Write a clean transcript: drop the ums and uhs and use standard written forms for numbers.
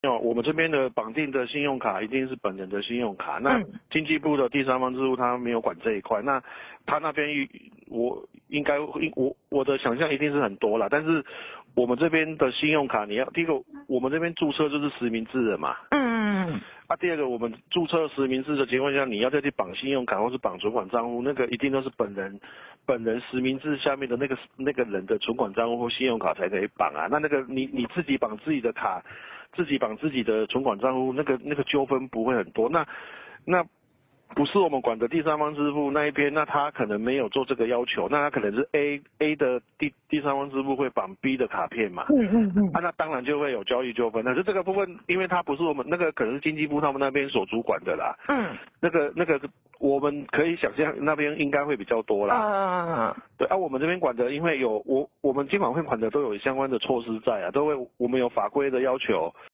我们这边的绑定的信用卡一定是本人的信用卡，那经济部的第三方支付他没有管这一块，那他那边我的想象一定是很多啦，但是我们这边的信用卡，第一个我们这边注册就是实名制的嘛，第二个我们注册实名制的情况下，你要再去绑信用卡或是绑存款账户，那个一定都是本人实名制下面的那个人的存款账户或信用卡才可以绑啊，那个你自己绑自己的卡。自己绑自己的存款账户，那个纠纷不会很多。那不是我们管的第三方支付那一边，那他可能没有做这个要求，那他可能是 A 的第三方支付会绑 B 的卡片嘛。那当然就会有交易纠纷。可是这个部分，因为它不是我们那个，可能是经济部他们那边所主管的啦。那个我们可以想象那边应该会比较多啦。对我们这边管的，因为我们金管会管的都有相关的措施在啊，我们有法规的要求。